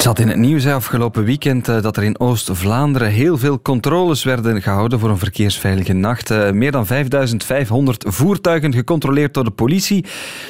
zat in het nieuws afgelopen weekend dat er in Oost-Vlaanderen heel veel controles werden gehouden voor een verkeersveilige nacht. Meer dan 5500 voertuigen gecontroleerd door de politie.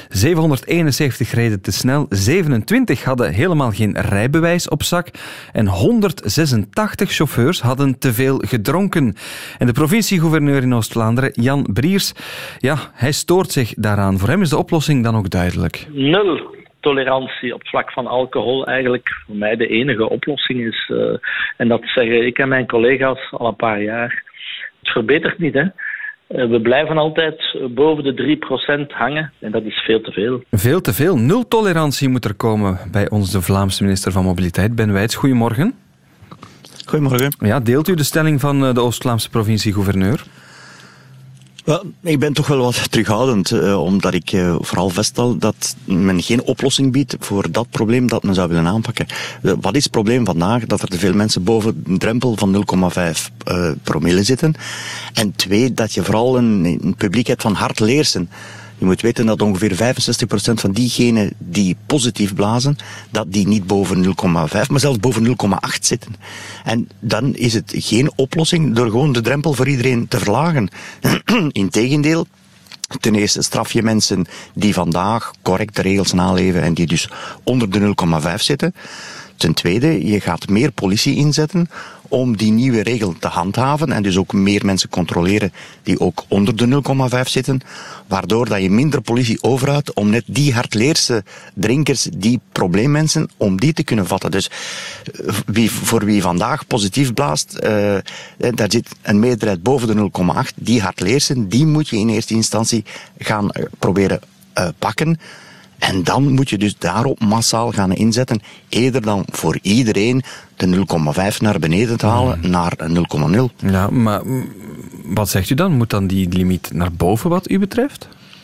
771 reden te snel. 27 hadden helemaal geen rijbewijs op zak. En 186 chauffeurs hadden te veel gedronken. En de provincie-gouverneur in Oost-Vlaanderen, Jan Briers, hij stoort zich daaraan. Voor hem is de oplossing dan ook duidelijk. 0 tolerantie op het vlak van alcohol eigenlijk voor mij de enige oplossing is. En dat zeggen ik en mijn collega's al een paar jaar. Het verbetert niet, hè. We blijven altijd boven de 3% hangen en dat is veel te veel. Veel te veel. 0 tolerantie moet er komen bij ons, de Vlaamse minister van Mobiliteit, Ben Wijts. Goedemorgen. Goedemorgen. Ja, deelt u de stelling van de Oost-Vlaamse provincie-gouverneur? Wel, ik ben toch wel wat terughoudend, omdat ik vooral vaststel dat men geen oplossing biedt voor dat probleem dat men zou willen aanpakken. Wat is het probleem vandaag? Dat er te veel mensen boven een drempel van 0,5 promille zitten. En 2, dat je vooral een publiek hebt van hardleersen. Je moet weten dat ongeveer 65% van diegenen die positief blazen, dat die niet boven 0,5, maar zelfs boven 0,8 zitten. En dan is het geen oplossing door gewoon de drempel voor iedereen te verlagen. Integendeel, ten eerste straf je mensen die vandaag correct de regels naleven en die dus onder de 0,5 zitten. Ten tweede, je gaat meer politie inzetten om die nieuwe regel te handhaven en dus ook meer mensen controleren die ook onder de 0,5 zitten, waardoor dat je minder politie overhoudt om net die hardleerse drinkers, die probleemmensen, om die te kunnen vatten. Dus voor wie vandaag positief blaast, daar zit een meerderheid boven de 0,8. Die hardleersen, die moet je in eerste instantie gaan proberen pakken. En dan moet je dus daarop massaal gaan inzetten, eerder dan voor iedereen de 0,5 naar beneden te halen naar 0,0. Ja, maar wat zegt u dan? Moet dan die limiet naar boven wat u betreft?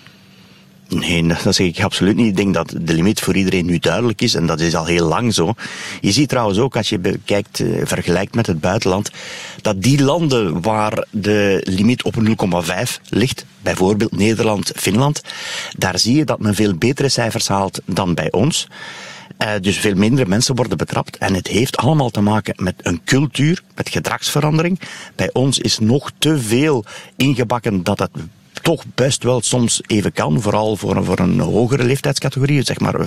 Nee, dat zeg ik absoluut niet. Ik denk dat de limiet voor iedereen nu duidelijk is en dat is al heel lang zo. Je ziet trouwens ook, als je vergelijkt met het buitenland, dat die landen waar de limiet op 0,5 ligt, bijvoorbeeld Nederland, Finland, daar zie je dat men veel betere cijfers haalt dan bij ons. Dus veel minder mensen worden betrapt. En het heeft allemaal te maken met een cultuur, met gedragsverandering. Bij ons is nog te veel ingebakken dat het toch best wel soms even kan, vooral voor een hogere leeftijdscategorie, zeg maar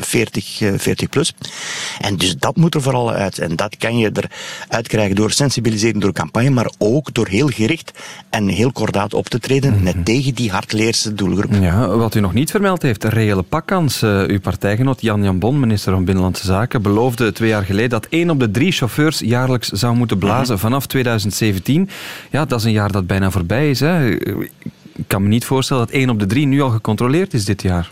40 plus. En dus dat moet er vooral uit. En dat kan je eruit krijgen door sensibiliseren, door campagne, maar ook door heel gericht en heel kordaat op te treden, net tegen die hardleerse doelgroep. Ja, wat u nog niet vermeld heeft, een reële pakkans. Uw partijgenoot Jan Jambon, minister van Binnenlandse Zaken, beloofde 2 jaar geleden dat 1 op de 3 chauffeurs jaarlijks zou moeten blazen vanaf 2017. Ja, dat is een jaar dat bijna voorbij is, hè. Ik kan me niet voorstellen dat 1 op de 3 nu al gecontroleerd is dit jaar.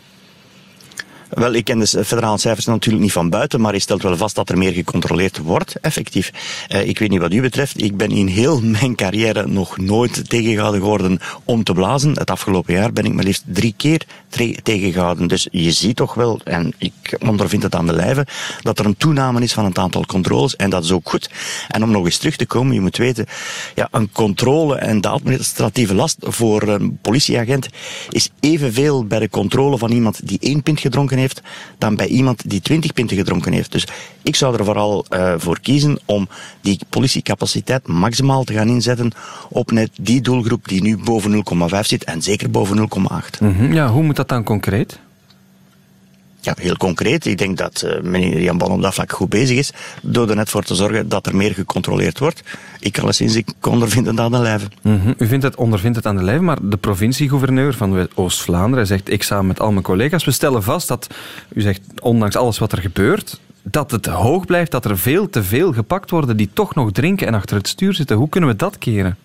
Wel, ik ken de federale cijfers natuurlijk niet van buiten, maar je stelt wel vast dat er meer gecontroleerd wordt, effectief. Ik weet niet wat u betreft, ik ben in heel mijn carrière nog nooit tegengehouden geworden om te blazen. Het afgelopen jaar ben ik maar liefst 3 keer tegengehouden. Dus je ziet toch wel, en ik ondervind het aan de lijve, dat er een toename is van het aantal controles, en dat is ook goed. En om nog eens terug te komen, je moet weten, ja, een controle en de administratieve last voor een politieagent is evenveel bij de controle van iemand die 1 pint gedronken heeft, dan bij iemand die 20 pinten gedronken heeft. Dus ik zou er vooral voor kiezen om die politiecapaciteit maximaal te gaan inzetten op net die doelgroep die nu boven 0,5 zit en zeker boven 0,8. Ja, hoe moet dat dan concreet? Ja, heel concreet. Ik denk dat meneer Jan Bon op dat vlak goed bezig is door er net voor te zorgen dat er meer gecontroleerd wordt. Ik ondervind het aan de lijve. U ondervindt het aan de lijve, maar de provincie-gouverneur van Oost-Vlaanderen zegt, ik samen met al mijn collega's, we stellen vast dat, u zegt, ondanks alles wat er gebeurt, dat het hoog blijft, dat er veel te veel gepakt worden die toch nog drinken en achter het stuur zitten. Hoe kunnen we dat keren?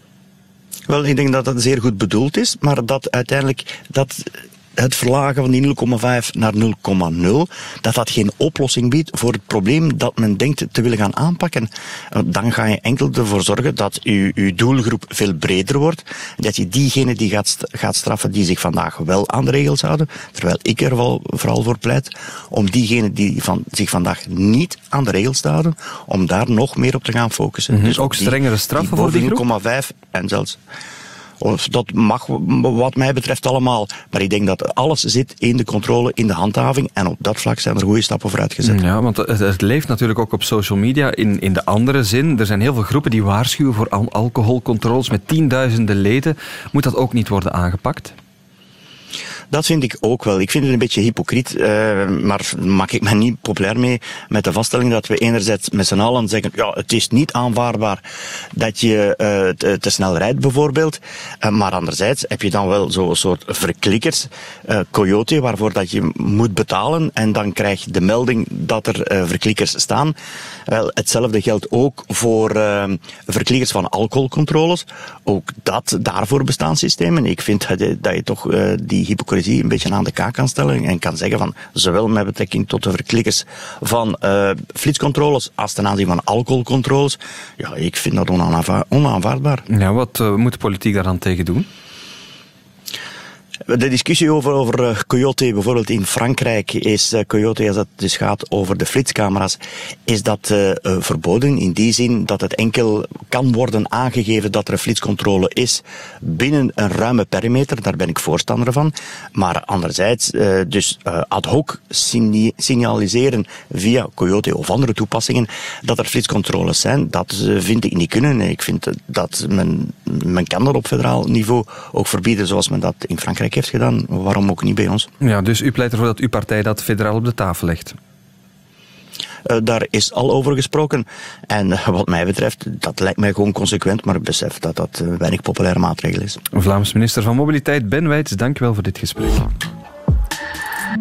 Wel, ik denk dat dat zeer goed bedoeld is, maar dat uiteindelijk het verlagen van die 0,5 naar 0,0, dat geen oplossing biedt voor het probleem dat men denkt te willen gaan aanpakken. Dan ga je enkel ervoor zorgen dat uw doelgroep veel breder wordt, dat je diegenen die gaat straffen die zich vandaag wel aan de regels houden, terwijl ik er vooral voor pleit om diegenen die zich vandaag niet aan de regels houden, om daar nog meer op te gaan focussen. Dus ook strengere straffen voor die groep? 0,5 en zelfs Dat mag wat mij betreft allemaal. Maar ik denk dat alles zit in de controle, in de handhaving. En op dat vlak zijn er goede stappen vooruit gezet. Ja, want het leeft natuurlijk ook op social media in de andere zin. Er zijn heel veel groepen die waarschuwen voor alcoholcontroles met tienduizenden leden. Moet dat ook niet worden aangepakt? Dat vind ik ook wel. Ik vind het een beetje hypocriet, maar maak ik me niet populair mee met de vaststelling dat we enerzijds met z'n allen zeggen, ja, het is niet aanvaardbaar dat je te snel rijdt bijvoorbeeld, maar anderzijds heb je dan wel zo'n soort verklikkers, Coyote, waarvoor dat je moet betalen en dan krijg je de melding dat er verklikkers staan. Wel, hetzelfde geldt ook voor verklikkers van alcoholcontroles. Ook daarvoor bestaan systemen. Ik vind dat je toch die hypocrisie een beetje aan de kaak kan stellen en kan zeggen van, zowel met betrekking tot de verklikkers van flitscontroles als ten aanzien van alcoholcontroles. Ja, ik vind dat onaanvaardbaar. Ja, wat moet de politiek daar dan tegen doen? De discussie over Coyote, bijvoorbeeld in Frankrijk, is Coyote, als het dus gaat over de flitscamera's, is dat verboden in die zin dat het enkel kan worden aangegeven dat er een flitscontrole is binnen een ruime perimeter. Daar ben ik voorstander van. Maar anderzijds, dus ad hoc signaliseren via Coyote of andere toepassingen dat er flitscontroles zijn, dat vind ik niet kunnen. Ik vind dat men kan dat op federaal niveau ook verbieden zoals men dat in Frankrijk heeft gedaan. Waarom ook niet bij ons? Ja, dus u pleit ervoor dat uw partij dat federaal op de tafel legt? Daar is al over gesproken. En wat mij betreft, dat lijkt mij gewoon consequent, maar ik besef dat dat een weinig populaire maatregel is. Vlaams minister van Mobiliteit Ben Wijts, dank u wel voor dit gesprek.